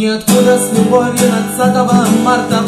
ниоткуда с любовью 20 марта.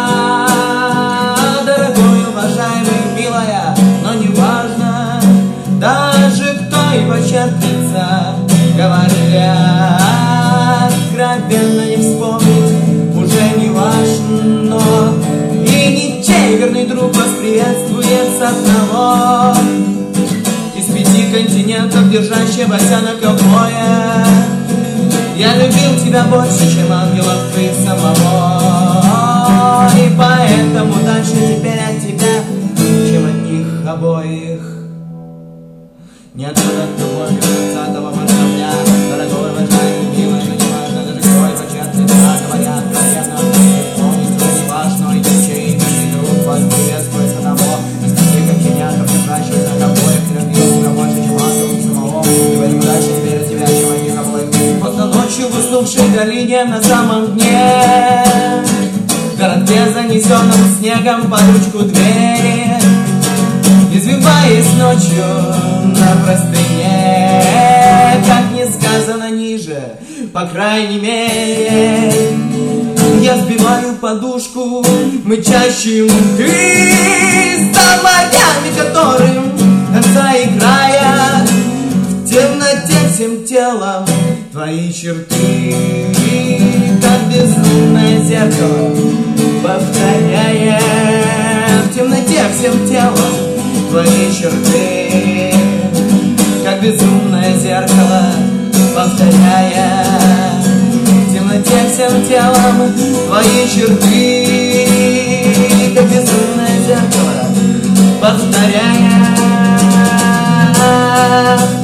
Дорогой, уважаемый, милая, но не важно даже кто и почерпнется. Говорят, откровенно не вспомнить уже не важно. И ничей верный друг вас приветствует с одного из 5 континентов, держащегося на ковбоя. Я любил тебя больше, чем ангелов и самого, и поэтому дальше теперь от тебя, чем от них обоих. Неоткуда к любовью 20 марта. Дорогой, уважаемый, милый, но не важно даже кто и почерпнется. Говорят, откровенно помнить уже не важно. И ничей верный друг вас приветствует с одного из 5 континентов, держащегося на ковбоя. Ты любил себя больше, чем ангелов самого, и поэтому дальше теперь от тебя, чем от них обоих. Поздно ночью в уснувшей долине на самом дне, в городке, занесенном снегом под ручку двери, извиваясь ночью на простыне, как не сказано ниже, по крайней мере, я сбиваю подушку мычащим ты с домовями, которым конца и края, в темноте всем телом твои черты, как безумное зеркало, повторяя в темноте всем телом твои черты, как безумное зеркало, повторяя в темноте всем телом твои черты, как безумное зеркало, повторяя.